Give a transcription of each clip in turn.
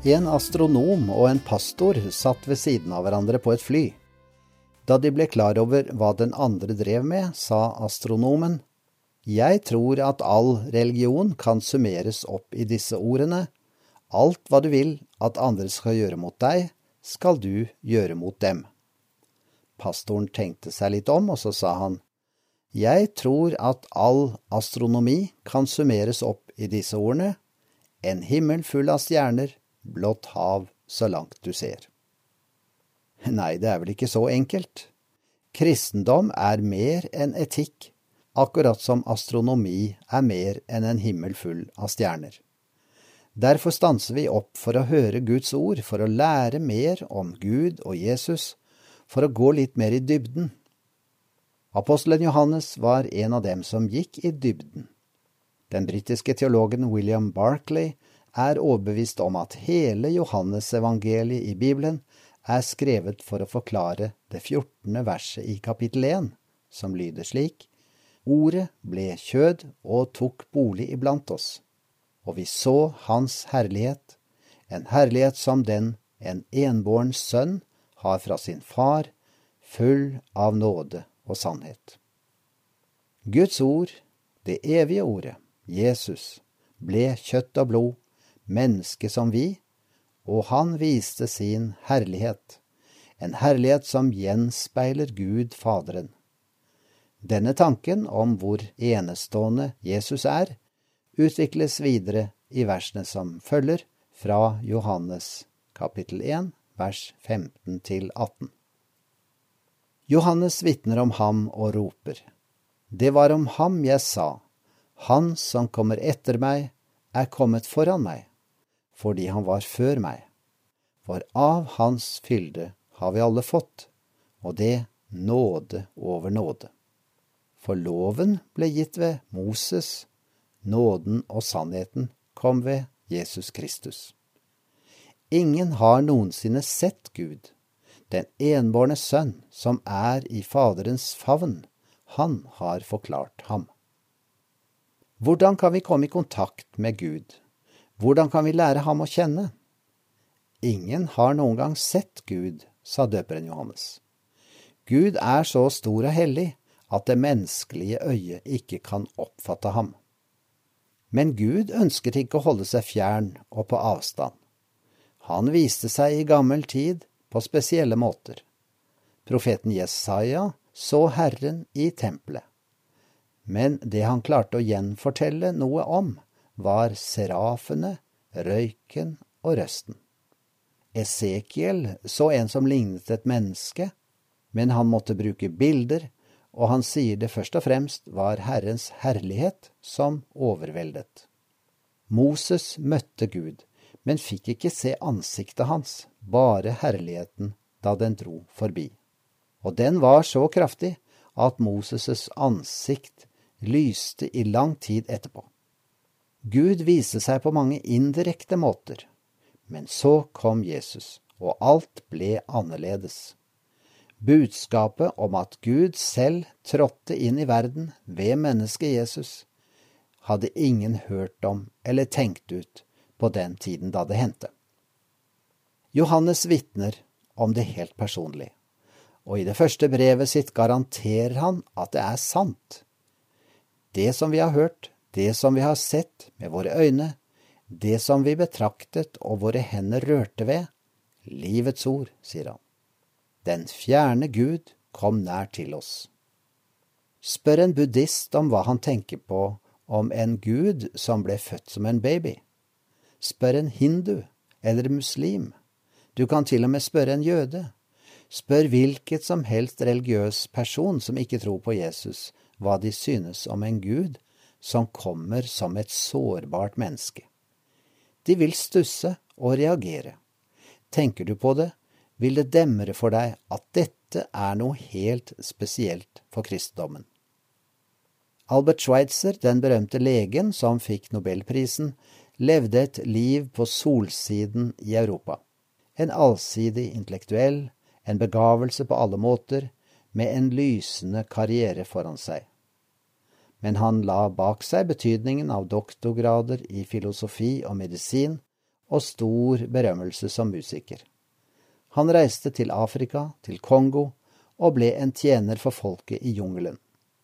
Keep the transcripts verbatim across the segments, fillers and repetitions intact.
En astronom og en pastor satt ved siden av hverandre på et fly. Da de ble klar over hva den andre drev med, sa astronomen: «Jeg tror at all religion kan summeres opp i disse ordene: alt hva du vil at andre skal gjøre mot deg, skal du gjøre mot dem.» Pastoren tenkte seg litt om, og så sa han: «Jeg tror at all astronomi kan summeres opp i disse ordene: en himmel full av stjerner, blått hav så langt du ser.» Nei, det er vel ikke så enkelt. Kristendom er mer enn etikk, akkurat som astronomi er mer enn en himmel full av stjerner. Derfor stanser vi opp for å høre Guds ord, for å lære mer om Gud og Jesus, for å gå litt mer i dybden. Apostelen Johannes var en av dem som gikk i dybden. Den britiske teologen William Barclay er overbevist om at hele Johannes-evangeliet i Bibelen er skrevet for å forklare det fjortende verset i kapittel én, som lyder slik: «Ordet ble kjød og tok bolig iblant oss, og vi så hans herlighet, en herlighet som den en enbåren sønn har fra sin far, full av nåde og sannhet.» Guds ord, det evige ordet, Jesus, ble kjøtt og blod, menneske som vi, og han viste sin herlighet, en herlighet som gjenspeiler Gud Faderen. Denne tanken om hvor enestående Jesus er, utvikles videre i versene som følger fra Johannes kapittel én, vers femten til atten. Johannes vitner om ham og roper: «Det var om ham jeg sa, han som kommer etter meg, er kommet foran meg, fordi han var før meg. For av hans fylde har vi alle fått, og det nåde over nåde. For loven ble gitt ved Moses, nåden og sannheten kom ved Jesus Kristus. Ingen har noensinne sett Gud, den enbårne sønn som er i Faderens favn, han har forklart ham.» Hvordan kan vi komme i kontakt med Gud? Hvordan kan vi lære ham å kjenne? Ingen har noen gang sett Gud, sa døperen Johannes. Gud er så stor og hellig at det menneskelige øyet ikke kan oppfatte ham. Men Gud ønsket ikke å holde seg fjern og på avstand. Han viste seg i gammel tid på spesielle måter. Profeten Jesaja så Herren i tempelet. Men det han klarte å gjenfortelle noe om, var serafene, røyken og røsten. Esekiel så en som lignet et menneske, men han måtte bruke bilder, og han sier det først og fremst var Herrens herlighet som overveldet. Moses møtte Gud, men fikk ikke se ansiktet hans, bare herligheten da den dro forbi. Og den var så kraftig at Moses' ansikt lyste i lang tid etterpå. Gud viste seg på mange indirekte måter, men så kom Jesus, og alt ble annerledes. Budskapet om at Gud selv trådte inn i verden ved mennesket Jesus, hadde ingen hørt om eller tenkt ut på den tiden da det hendte. Johannes vitner om det helt personlig, og i det første brevet sitt garanterer han at det er sant. Det som vi har hørt, det som vi har sett med våre øyne, det som vi betraktet og våre hender rørte ved, livets ord, sier han. Den fjerne Gud kom nær til oss. Spør en buddhist om hva han tenker på om en Gud som ble født som en baby. Spør en hindu eller muslim. Du kan til og med spørre en jøde. Spør hvilket som helst religiøs person som ikke tror på Jesus, hva de synes om en Gud som kommer som et sårbart menneske. De vil stusse og reagere. Tenker du på det, vil det demre for deg at dette er noe helt spesielt for kristendommen. Albert Schweitzer, den berømte legen som fikk Nobelprisen, levde et liv på solsiden i Europa. En allsidig intellektuell, en begavelse på alle måter, med en lysende karriere foran seg. Men han la bak seg betydningen av doktorgrader i filosofi og medisin, og stor berømmelse som musiker. Han reiste til Afrika, til Kongo, og ble en tjener for folket i jungelen.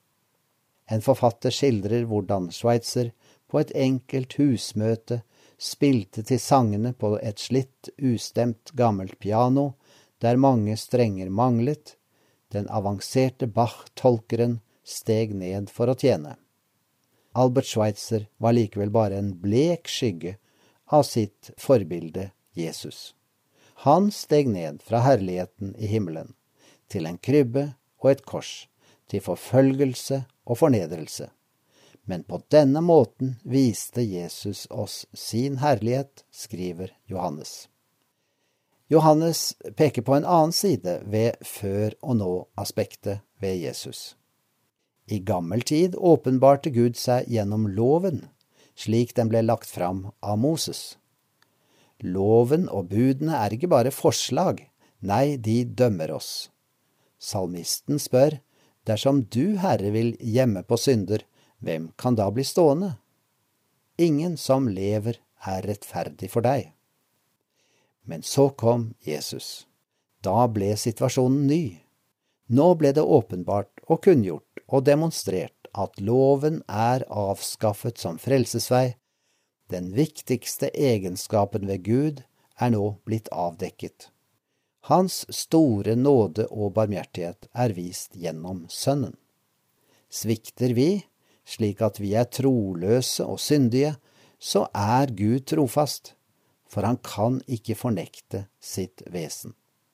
En forfatter skildrer hvordan Schweitzer på et enkelt husmøte spilte til sangene på et slitt, ustemt gammelt piano, der mange strenger manglet. Den avanserte Bach-tolkeren steg ned for å tjene. Albert Schweitzer var likevel bare en blek skygge av sitt forbilde Jesus. Han steg ned fra herligheten i himmelen, til en krybbe og et kors, til forfølgelse og fornedrelse. Men på denne måten viste Jesus oss sin herlighet, skriver Johannes. Johannes peker på en annen side ved før og nå-aspektet ved Jesus. I gammel tid åpenbarte Gud seg gjennom loven, slik den ble lagt fram av Moses. Loven og budene er ikke bare forslag, nei, de dømmer oss. Salmisten spør, dersom du, Herre, vil gjemme på synder, hvem kan da bli stående? Ingen som lever er rettferdig for deg. Men så kom Jesus. Da ble situasjonen ny. Nå ble det åpenbart og kunngjort og demonstrert at loven er avskaffet som frelsesvei. Den viktigste egenskapen ved Gud er nå blitt avdekket. Hans store nåde og barmhjertighet er vist gjennom Sønnen. Svikter vi, slik at vi er troløse og syndige, så er Gud trofast, for han kan ikke fornekte sitt vesen.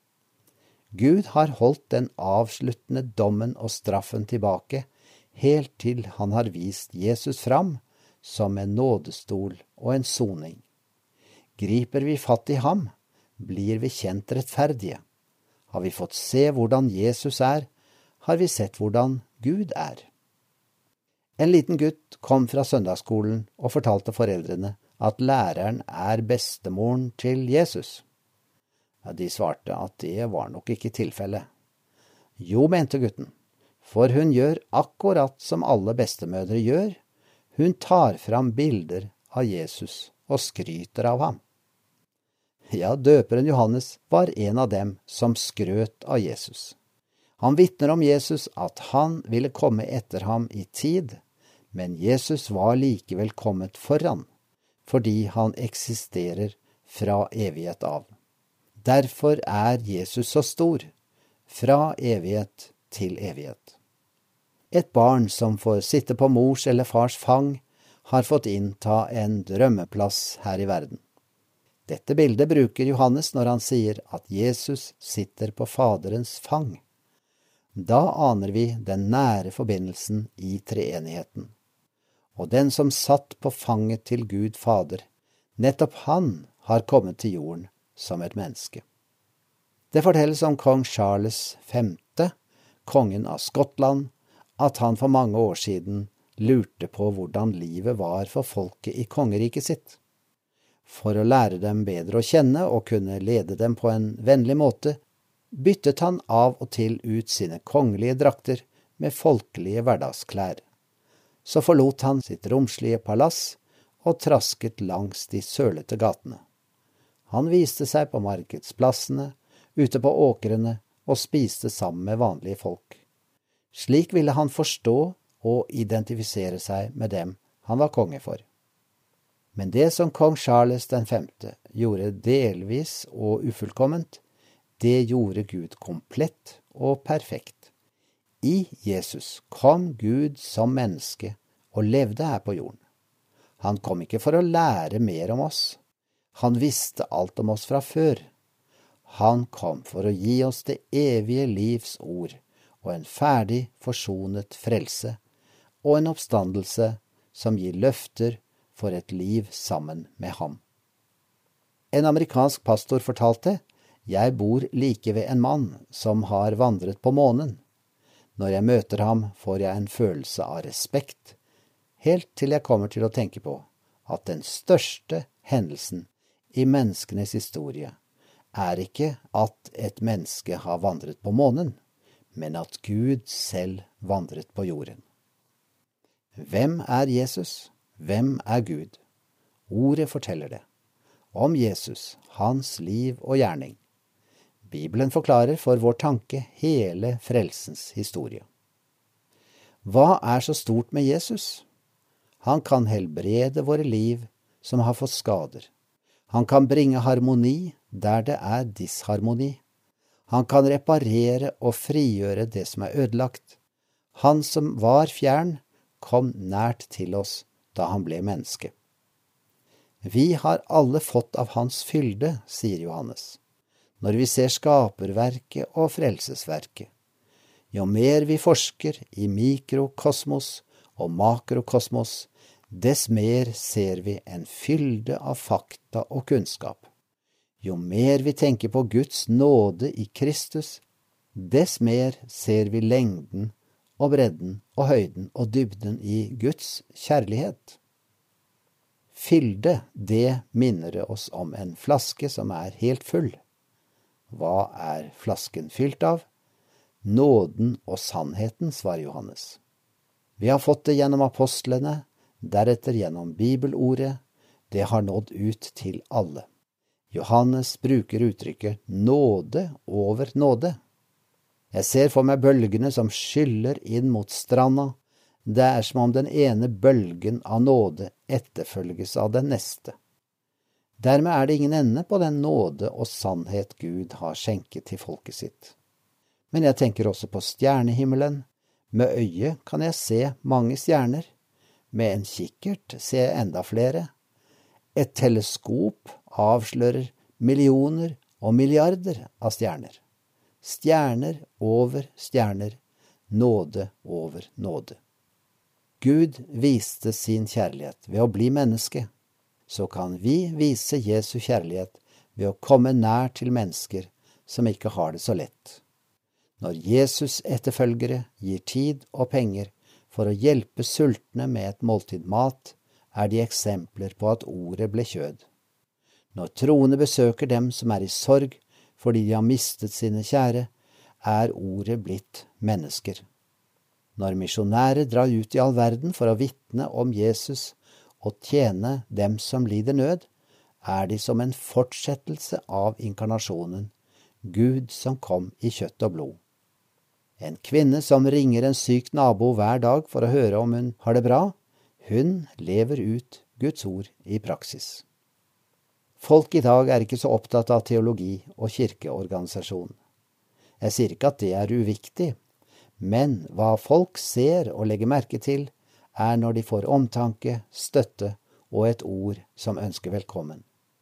Gud har holdt den avsluttende dommen og straffen tilbake, helt til han har vist Jesus fram som en nådestol og en soning. Griper vi fatt i ham, blir vi kjent rettferdige. Har vi fått se hvordan Jesus er, har vi sett hvordan Gud er. En liten gutt kom fra søndagsskolen og fortalte foreldrene at læreren er bestemoren til Jesus. Ja, de svarte at det var nok ikke tilfellet. Jo, mente gutten, for hun gjør akkurat som alle bestemødre gjør. Hun tar fram bilder av Jesus og skryter av ham. Ja, døperen Johannes var en av dem som skrøt av Jesus. Han vitner om Jesus at han ville komme etter ham i tid, men Jesus var likevel kommet foran, fordi han eksisterer fra evighet av. Derfor er Jesus så stor, fra evighet til evighet. Et barn som får sitte på mors eller fars fang, har fått innta en drømmeplass her i verden. Dette bildet bruker Johannes når han sier at Jesus sitter på Faderens fang. Da aner vi den nære forbindelsen i treenigheten. Og den som satt på fanget til Gud Fader, nettopp han har kommet til jorden som et menneske. Det fortelles om kong Charles femte, kongen av Skottland, at han for mange år siden lurte på hvordan livet var for folket i kongeriket sitt. For å lære dem bedre å kjenne og kunne lede dem på en vennlig måte, byttet han av og til ut sine kongelige drakter med folkelige hverdagsklær. Så forlot han sitt romslige palass og trasket langs de sølete gatene. Han viste seg på markedsplassene, ute på åkrene og spiste sammen med vanlige folk. Slik ville han forstå og identifisere seg med dem han var konge for. Men det som kong Charles den femte gjorde delvis og ufullkomment, det gjorde Gud komplett og perfekt. I Jesus kom Gud som menneske og levde her på jorden. Han kom ikke for å lære mer om oss. Han visste alt om oss fra før. Han kom for å gi oss det evige livs ord og en ferdig forsonet frelse og en oppstandelse som gir løfter for et liv sammen med ham. En amerikansk pastor fortalte, «Jeg bor like ved en mann som har vandret på månen. Når jeg møter ham, får jeg en følelse av respekt, helt til jeg kommer til å tenke på at den største hendelsen i menneskenes historie er ikke at et menneske har vandret på månen, men at Gud selv vandret på jorden. Hvem er Jesus? Hvem er Gud? Ordet forteller det. om Jesus, hans liv og gjerning. Bibelen forklarer for vår tanke hele frelsens historie. Hva er så stort med Jesus? Han kan helbrede våre liv som har fått skader. Han kan bringe harmoni der det er disharmoni. Han kan reparere og frigjøre det som er ødelagt. Han som var fjern, kom nært til oss da han ble menneske. Vi har alle fått av hans fylde, sier Johannes, når vi ser skaperverket og frelsesverket. Jo mer vi forsker i mikrokosmos og makrokosmos, dess mer ser vi en fylde av fakta og kunnskap. Jo mer vi tenker på Guds nåde i Kristus, dess mer ser vi lengden og bredden og høyden og dybden i Guds kjærlighet. Fylde, det minner oss om en flaske som er helt full. Hva er flasken fylt av? Nåden og sannheten, svarer Johannes. Vi har fått det gjennom apostlene, deretter gjennom bibelordet. Det har nådd ut til alle. Johannes bruker uttrykket nåde over nåde. Jeg ser for meg bølgene som skyller inn mot stranda. Det er som om den ene bølgen av nåde etterfølges av den neste. Dermed er det ingen ende på den nåde og sannhet Gud har skjenket til folket sitt. Men jeg tenker også på stjernehimmelen. Med øyet kan jeg se mange stjerner. Med en kikkert ser jeg enda flere. Et teleskop avslører millioner og milliarder av stjerner. Stjerner over stjerner, nåde over nåde. Gud viste sin kjærlighet ved å bli menneske. Så kan vi vise Jesu kjærlighet ved å komme nær til mennesker som ikke har det så lett. Når Jesus etterfølgere gir tid og penger for å hjelpe sultne med et måltid mat, er de eksempler på at ordet ble kjød. Når troende besøker dem som er i sorg fordi de har mistet sine kjære, er ordet blitt mennesker. Når misjonærer drar ut i all verden for å vitne om Jesus og tjene dem som lider nød, er de som en fortsettelse av inkarnasjonen, Gud som kom i kjøtt og blod. En kvinne som ringer en syk nabo hver dag for å høre om hun har det bra, hun lever ut Guds ord i praksis. Folk i dag er ikke så opptatt av teologi og kirkeorganisasjon. Jeg sier ikke at det er uviktig, men hva folk ser og legger merke til, er når de får omtanke, støtte og et ord som ønsker velkommen.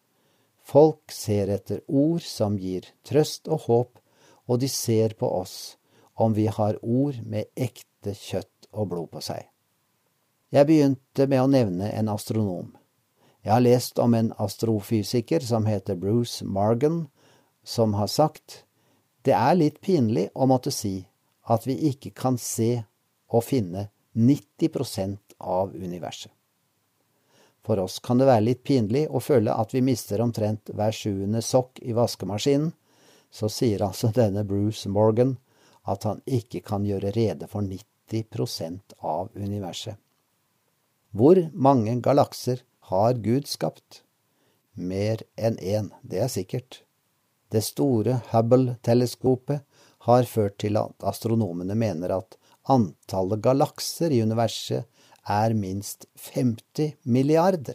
Folk ser etter ord som gir trøst og håp, og de ser på oss om vi har ord med ekte kjøtt og blod på seg. Jeg begynte med å nevne en astronom. Jeg har lest om en astrofysiker som heter Bruce Morgan, som har sagt: det er litt pinlig å måtte si at vi ikke kan se og finne nitti prosent av universet. For oss kan det være litt pinlig å føle at vi mister omtrent hver sjuende sokk i vaskemaskinen, så sier altså denne Bruce Morgan at han ikke kan gjøre rede for nitti prosent av universet. Hvor mange galakser har Gud skapt? Mer enn én, det er sikkert. Det store Hubble-teleskopet har ført til at astronomene mener at antallet galakser i universet er minst femti milliarder.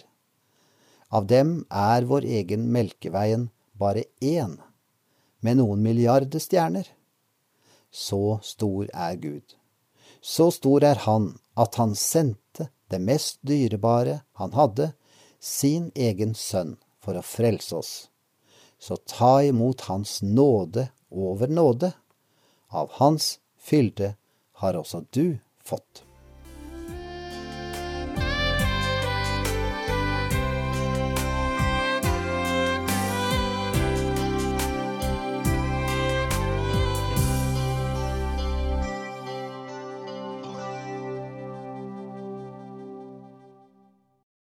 Av dem er vår egen Melkeveien bare én, med noen milliarder stjerner. Så stor er Gud. Så stor er han at han sendte det mest dyrebare han hadde, sin egen sønn, for å frelse oss. Så ta imot hans nåde over nåde. Av hans fylde har også du fått.